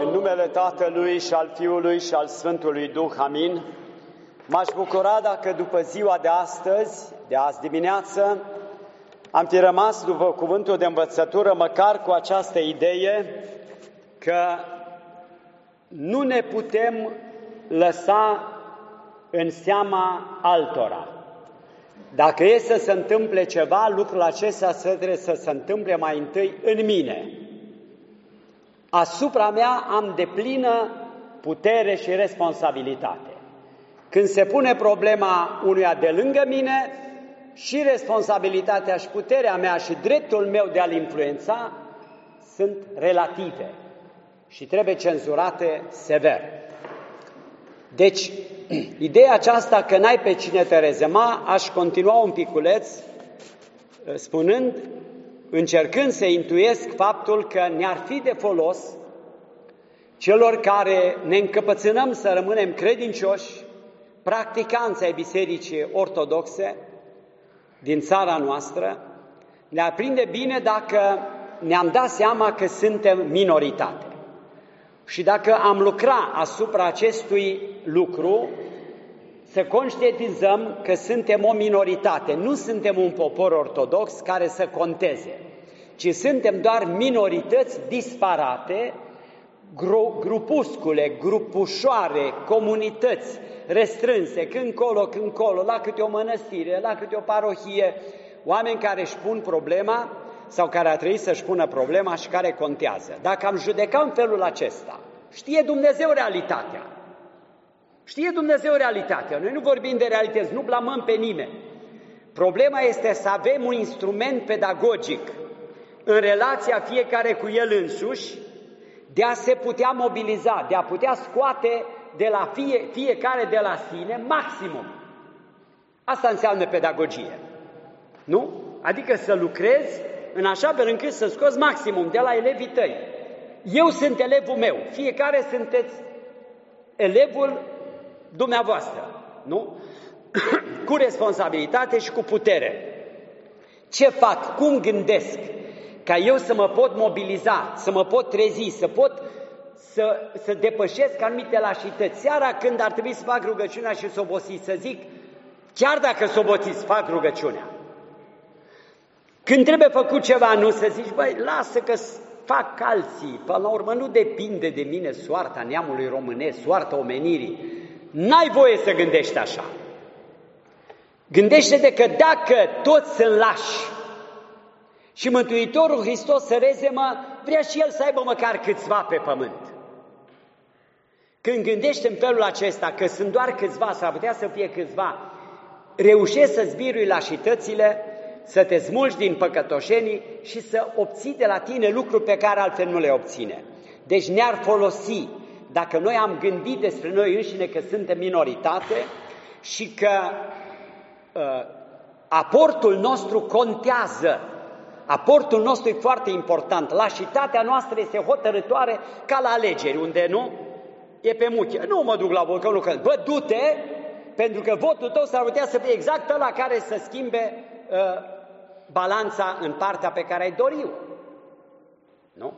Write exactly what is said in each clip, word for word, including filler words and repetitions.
În numele Tatălui și al Fiului și al Sfântului Duh, amin. M-aș bucura dacă după ziua de astăzi, de azi dimineață, am fi rămas după cuvântul de învățătură măcar cu această idee că nu ne putem lăsa în seama altora. Dacă e să se întâmple ceva, lucrul acesta trebuie să se întâmple mai întâi în mine. Asupra mea am deplină putere și responsabilitate. Când se pune problema unuia de lângă mine, și responsabilitatea și puterea mea și dreptul meu de a-l influența sunt relative și trebuie cenzurate sever. Deci, ideea aceasta că n-ai pe cine te rezema, aș continua un piculeț spunând, încercând să intuiesc faptul că ne-ar fi de folos celor care ne încăpățânăm să rămânem credincioși, practicanți ai Bisericii Ortodoxe din țara noastră, ne-ar prinde bine dacă ne-am dat seama că suntem minoritate. Și dacă am lucra asupra acestui lucru, să conștientizăm că suntem o minoritate, nu suntem un popor ortodox care să conteze, ci suntem doar minorități disparate, grupuscule, grupușoare, comunități restrânse, când colo, când colo, la câte o mănăstire, la câte o parohie, oameni care își pun problema sau care ar trebui să-și pună problema și care contează. Dacă am judecat în felul acesta, știe Dumnezeu realitatea. Știe Dumnezeu realitatea. Noi nu vorbim de realități, nu blamăm pe nimeni. Problema este să avem un instrument pedagogic în relația fiecare cu el însuși, de a se putea mobiliza, de a putea scoate de la fie, fiecare de la sine maximum. Asta înseamnă pedagogie. Nu? Adică să lucrezi în așa fel încât să scoți maximum de la elevii tăi. Eu sunt elevul meu, fiecare sunteți elevul dumneavoastră, nu? Cu responsabilitate și cu putere. Ce fac? Cum gândesc? Ca eu să mă pot mobiliza, să mă pot trezi, să pot să, să depășesc anumite lașități. Seara când ar trebui să fac rugăciunea și să obosiți, să zic, chiar dacă să obosiți, fac rugăciunea. Când trebuie făcut ceva, nu să zici, băi, lasă că fac alții, până la urmă nu depinde de mine soarta neamului românesc, soarta omenirii. N-ai voie să gândești așa. Gândește-te că dacă toți sunt lași și Mântuitorul Hristos să rezemă, vrea și El să aibă măcar câțiva pe pământ. Când gândești în felul acesta că sunt doar câțiva, s-ar putea să fie câțiva, reușești să-ți birui lașitățile, să te smulgi din păcătoșenii și să obții de la tine lucruri pe care altfel nu le obține. Deci ne-ar folosi dacă noi am gândit despre noi înșine că suntem minoritate și că uh, aportul nostru contează. Aportul nostru e foarte important. Lașitatea noastră este hotărâtoare ca la alegeri, unde nu e pe muche. Nu mă duc la vot, că nu că bă, du-te, pentru că votul tău s-ar putea să fie exact ăla care să schimbe uh, balanța în partea pe care ai dori-o. Nu?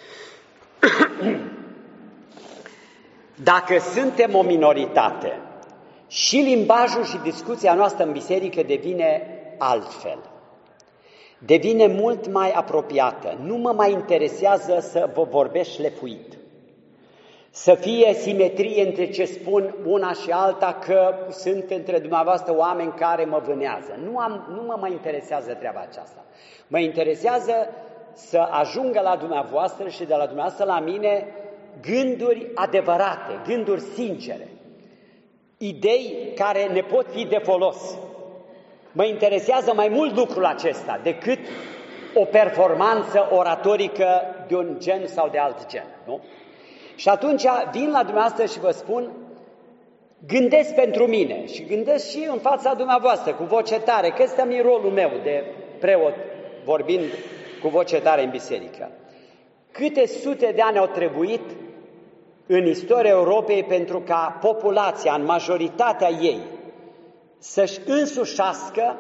Dacă suntem o minoritate și limbajul și discuția noastră în biserică devine altfel, devine mult mai apropiată. Nu mă mai interesează să vă vorbesc șlefuit, să fie simetrie între ce spun una și alta, că sunt între dumneavoastră oameni care mă vânează. Nu, am, nu mă mai interesează treaba aceasta. Mă interesează să ajungă la dumneavoastră și de la dumneavoastră la mine gânduri adevărate, gânduri sincere, idei care ne pot fi de folos. Mă interesează mai mult lucrul acesta decât o performanță oratorică de un gen sau de alt gen, nu? Și atunci vin la dumneavoastră și vă spun, gândesc pentru mine și gândesc și în fața dumneavoastră, cu voce tare, că ăsta mi-e rolul meu de preot, vorbind cu voce tare în biserică. Câte sute de ani au trebuit în istoria Europei pentru ca populația, în majoritatea ei, să-și însușească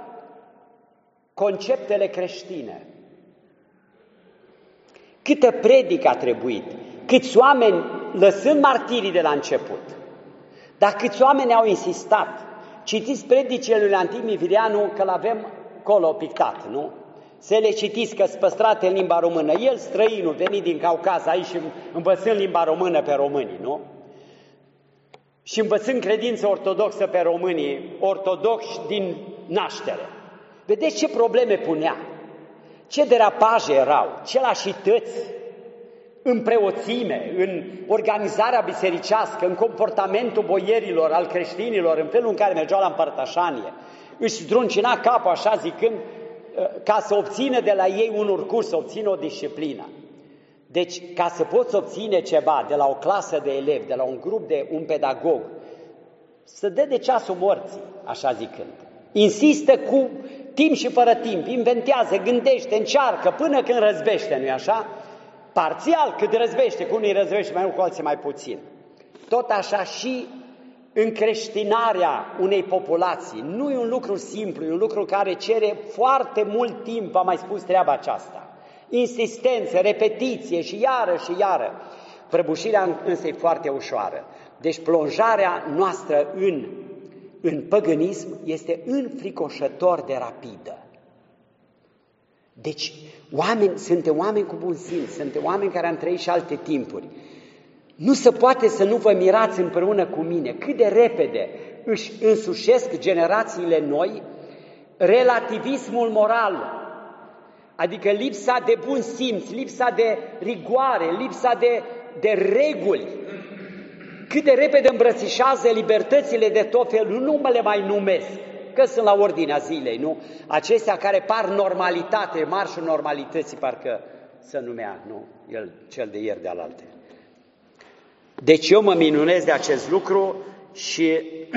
conceptele creștine. Câtă predică a trebuit câți oameni, lăsând martirii de la început, dar câți oameni au insistat. Citiți predicile lui Antimii Virianu, că l-avem acolo pictat, nu? Să le citiți că sunt păstrate în limba română. El, străinul, venit din Caucaz aici și învățând limba română pe românii, nu? Și învățând credință ortodoxă pe românii, ortodoxi din naștere. Vedeți ce probleme punea, ce derapaje erau, ce lașități în preoțime, în organizarea bisericească, în comportamentul boierilor, al creștinilor, în felul în care mergeau la împărtășanie. Își zdruncina capul așa zicând, ca să obțină de la ei un urcurs, să obțină o disciplină. Deci, ca să poți obține ceva de la o clasă de elevi, de la un grup de un pedagog, să dă de ceasul morții, așa zicând. Insistă cu timp și fără timp, inventează, gândește, încearcă, până când răzbește, nu-i așa? Parțial, cât răzbește, cu unii răzbește mai mult, cu alții mai puțin. Tot așa și încreștinarea unei populații nu e un lucru simplu, e un lucru care cere foarte mult timp, am mai spus treaba aceasta. Insistență, repetiție și iară și iară. Prăbușirea însă e foarte ușoară. Deci plonjarea noastră în, în păgânism este înfricoșător de rapidă. Deci oameni, suntem oameni cu bun simț, suntem oameni care am trăit și alte timpuri. Nu se poate să nu vă mirați împreună cu mine cât de repede își însușesc generațiile noi relativismul moral, adică lipsa de bun simț, lipsa de rigoare, lipsa de, de reguli. Cât de repede îmbrățișează libertățile de tot felul, nu mă le mai numesc, că sunt la ordinea zilei, nu? Acestea care par normalitate, marșul normalității, parcă se numea, nu? El, cel de ieri de alaltă. Deci eu mă minunez de acest lucru și,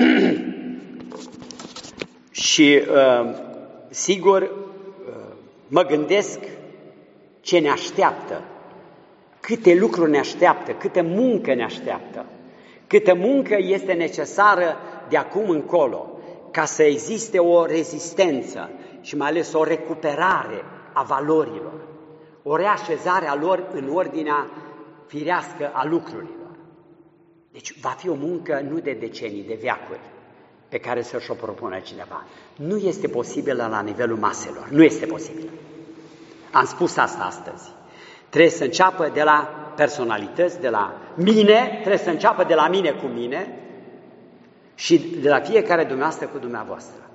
și uh, sigur, uh, mă gândesc ce ne așteaptă, câte lucruri ne așteaptă, câtă muncă ne așteaptă, câtă muncă este necesară de acum încolo, ca să existe o rezistență și mai ales o recuperare a valorilor, o reașezare a lor în ordinea firească a lucrurilor. Deci va fi o muncă nu de decenii, de veacuri, pe care să-și o propună cineva. Nu este posibilă la nivelul maselor, nu este posibil. Am spus asta astăzi. Trebuie să înceapă de la personalități, de la mine, trebuie să înceapă de la mine cu mine și de la fiecare dumneavoastră cu dumneavoastră.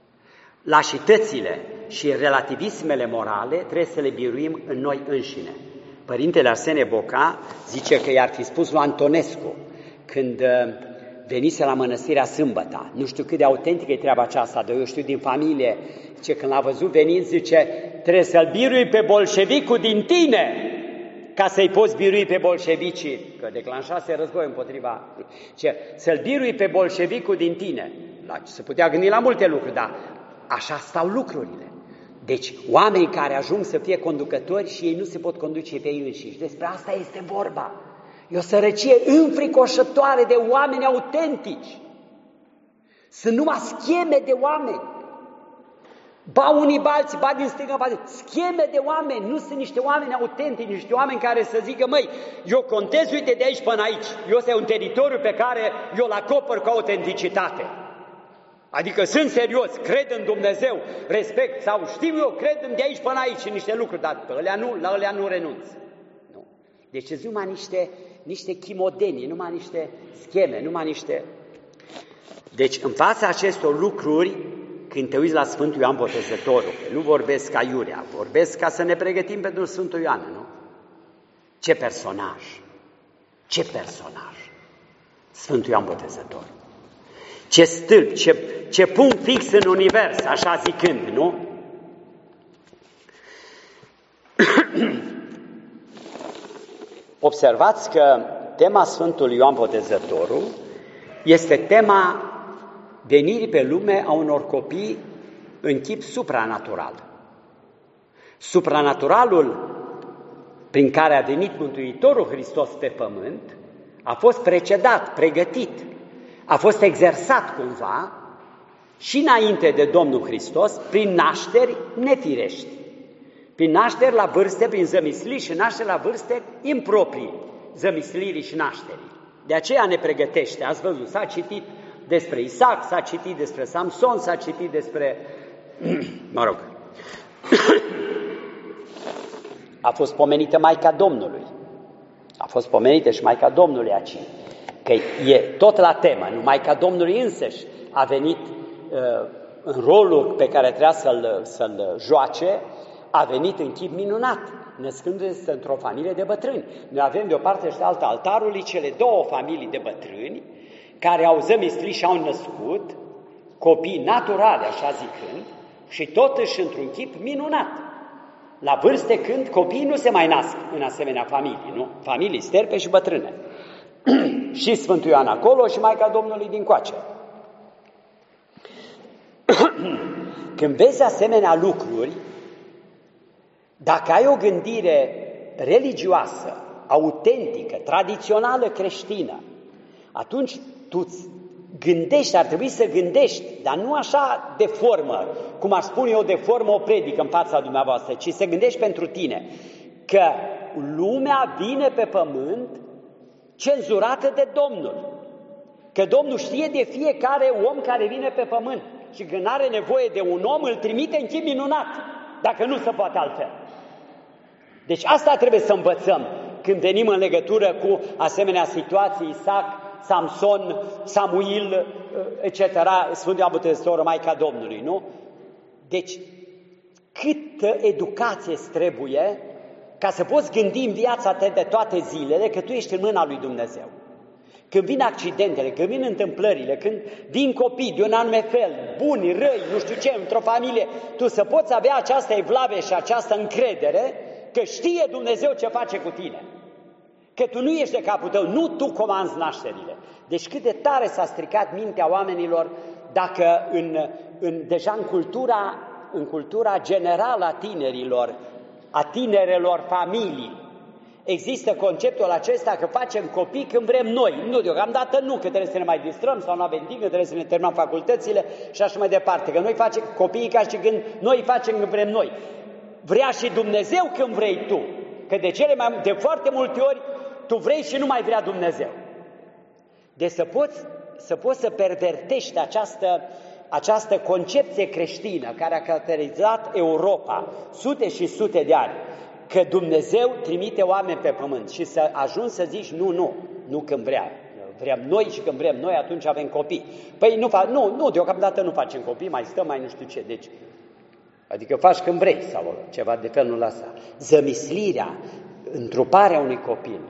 Lașitățile și relativismele morale trebuie să le biruim în noi înșine. Părintele Arsenie Boca zice că i-ar fi spus lui Antonescu, când venise la mănăstirea Sâmbăta, nu știu cât de autentică e treaba aceasta, dar eu știu din familie, zice, când l-a văzut venind, zice, trebuie să-l birui pe bolșevicul din tine, ca să-i poți birui pe bolșevicii, că declanșase război împotriva, zice, să-l birui pe bolșevicul din tine. Se putea gândi la multe lucruri, dar așa stau lucrurile. Deci, oameni care ajung să fie conducători și ei nu se pot conduce pe ei înșiși. Despre asta este vorba. E o sărăcie înfricoșătoare de oameni autentici. Sunt numai scheme de oameni. Ba unii, ba alții, ba din stânga, ba din... Scheme de oameni, nu sunt niște oameni autentici, niște oameni care să zică, măi, eu contez, uite, de aici până aici. Eu ăsta e un teritoriu pe care eu îl acopăr cu autenticitate. Adică sunt serios, cred în Dumnezeu, respect sau știu eu, cred în de aici până aici în niște lucruri, dar pe ălea nu, la ălea nu renunț. Nu. Deci sunt numai niște, niște chimodenii, numai niște scheme, numai niște... Deci în fața acestor lucruri, când te uiți la Sfântul Ioan Botezătorul, nu vorbesc ca iurea, vorbesc ca să ne pregătim pentru Sfântul Ioan, nu? Ce personaj, ce personaj, Sfântul Ioan Botezătorul. Ce stâlp, ce, ce punct fix în univers, așa zicând, nu? Observați că tema Sfântului Ioan Botezătorul este tema venirii pe lume a unor copii în chip supranatural. Supranaturalul prin care a venit Mântuitorul Hristos pe pământ a fost precedat, pregătit, a fost exersat cumva și înainte de Domnul Hristos prin nașteri nefirești, prin nașteri la vârste, prin zămisli și nașteri la vârste improprii, zămislirii și nașterii. De aceea ne pregătește, ați văzut, s-a citit despre Isaac, s-a citit despre Samson, s-a citit despre, mă rog, a fost pomenită Maica Domnului, a fost pomenită și Maica Domnului aici, că e tot la temă, nu Maica Domnului însăși a venit uh, în rolul pe care trebuia să-l, să-l joace, a venit în chip minunat, născându-se într-o familie de bătrâni. Noi avem de o parte și de alta altarului cele două familii de bătrâni care au zămislit și au născut copii naturale, așa zicând, și totuși într-un chip minunat. La vârste când copiii nu se mai nasc în asemenea familii, nu? Familii sterpe și bătrâne. Și Sfântul Ioan acolo și Maica Domnului dincoace. Când vezi asemenea lucruri, dacă ai o gândire religioasă, autentică, tradițională creștină, atunci tu gândești, ar trebui să gândești, dar nu așa de formă, cum ar spune eu de formă o predică în fața dumneavoastră, ci să gândești pentru tine, că lumea vine pe pământ cenzurată de Domnul, că Domnul știe de fiecare om care vine pe pământ și când are nevoie de un om, îl trimite în chip minunat, dacă nu se poate altfel. Deci asta trebuie să învățăm când venim în legătură cu asemenea situații, Isaac, Samson, Samuil, et cetera, Sfântul Ioan Botezătorul, Maica Domnului, nu? Deci, câtă educație îți trebuie ca să poți gândi în viața ta de toate zilele că tu ești în mâna lui Dumnezeu. Când vin accidentele, când vin întâmplările, când vin copii de un anume fel, buni, răi, nu știu ce, într-o familie, tu să poți avea această evlavie și această încredere că știe Dumnezeu ce face cu tine. Că tu nu ești de capul tău, nu tu comanzi nașterile. Deci cât de tare s-a stricat mintea oamenilor dacă în, în, deja în cultura, în cultura generală a tinerilor, a tinerelor familii, există conceptul acesta că facem copii când vrem noi. Nu, deocamdată nu, că trebuie să ne mai distrăm sau nu avem timp, că trebuie să ne terminăm facultățile și așa mai departe. Că noi facem copiii ca și când noi îi facem când vrem noi. Vrea și Dumnezeu când vrei tu. Că de, cele mai, de foarte multe ori tu vrei și nu mai vrea Dumnezeu. Deci să poți să, poți să pervertești această, această concepție creștină care a caracterizat Europa sute și sute de ani. Că Dumnezeu trimite oameni pe pământ și să ajungi să zici nu, nu, nu când vrea. Vrem noi și când vrem noi, atunci avem copii. Păi nu, fa- nu, nu, deocamdată nu facem copii, mai stăm, mai nu știu ce. Deci, adică faci când vrei sau ceva de felul ăsta. Zămislirea, întruparea unui copil,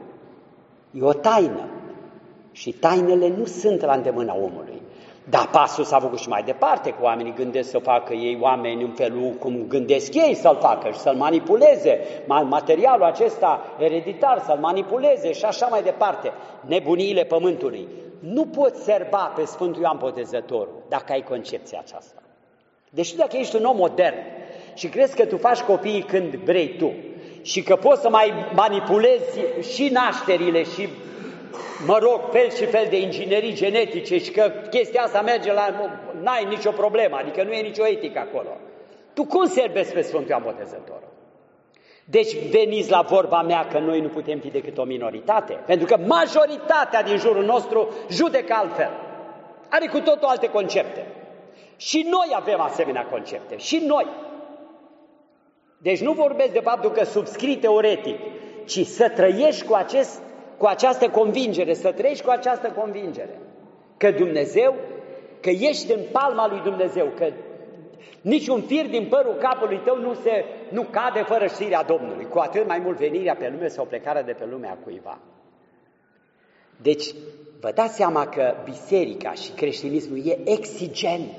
e o taină și tainele nu sunt la îndemâna omului. Dar pasul s-a făcut și mai departe, că oamenii gândesc să facă ei oameni în felul cum gândesc ei să-l facă și să-l manipuleze, materialul acesta ereditar, să-l manipuleze și așa mai departe. Nebuniile pământului. Nu poți serba pe Sfântul Ioan Botezătorul dacă ai concepția aceasta. Deci dacă ești un om modern și crezi că tu faci copiii când vrei tu și că poți să mai manipulezi și nașterile și, mă rog, fel și fel de inginerii genetice și că chestia asta merge la... n-ai nicio problemă, adică nu e nicio etică acolo. Tu cum servezi pe Sfântul Ioan Botezătorul? Deci veniți la vorba mea că noi nu putem fi decât o minoritate? Pentru că majoritatea din jurul nostru judecă altfel. Are cu totul alte concepte. Și noi avem asemenea concepte. Și noi. Deci nu vorbesc de faptul că subscrii teoretic, ci să trăiești cu, acest, cu această convingere, să trăiești cu această convingere. Că Dumnezeu, că ești în palma lui Dumnezeu, că niciun fir din părul capului tău nu, se, nu cade fără știrea Domnului, cu atât mai mult venirea pe lume sau plecarea de pe lume a cuiva. Deci, vă dați seama că biserica și creștinismul e exigent.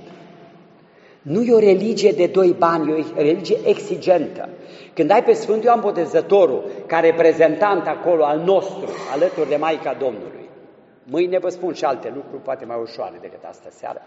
Nu e o religie de doi bani, e o religie exigentă. Când ai pe Sfântul Ioan Botezătorul, ca reprezentant acolo al nostru, alături de Maica Domnului, mâine vă spun și alte lucruri, poate mai ușoare decât astă seară,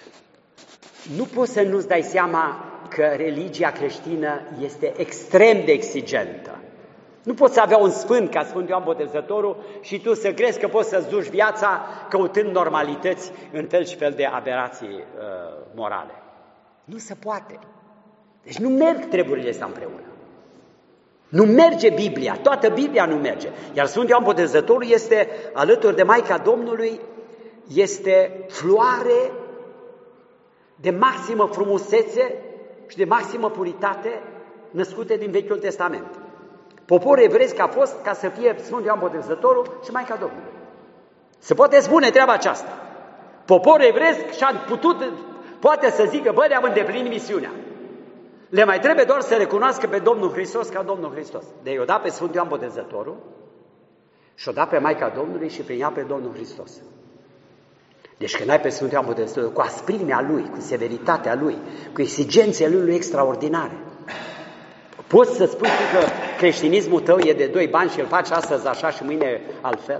nu poți să nu-ți dai seama că religia creștină este extrem de exigentă. Nu poți să avea un sfânt ca Sfântul Ioan Botezătorul și tu să crezi că poți să-ți duci viața căutând normalități în fel și fel de aberații uh, morale. Nu se poate. Deci nu merg treburile astea împreună. Nu merge Biblia, toată Biblia nu merge. Iar Sfântul Ioan Botezătorul este, alături de Maica Domnului, este floare de maximă frumusețe și de maximă puritate născute din Vechiul Testament. Poporul evresc a fost ca să fie Sfântul Ioan Botezătorul și Maica Domnului. Se poate spune treaba aceasta. Poporul evresc și-a putut, poate să zică, bă, le-am îndeplinit misiunea. Le mai trebuie doar să recunoască pe Domnul Hristos ca Domnul Hristos. De i-o dat pe Sfântul Ioan Botezătorul și-o dat pe Maica Domnului și prin ea pe Domnul Hristos. Deci când ai pe Sfântul Ioan Botezătorul, cu asprimea lui, cu severitatea lui, cu exigențele lui extraordinare, poți să spui că creștinismul tău e de doi bani și îl faci astăzi așa și mâine altfel?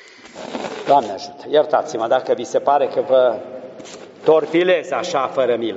Doamne ajută, iertați-mă dacă vi se pare că vă torpilez așa fără milă.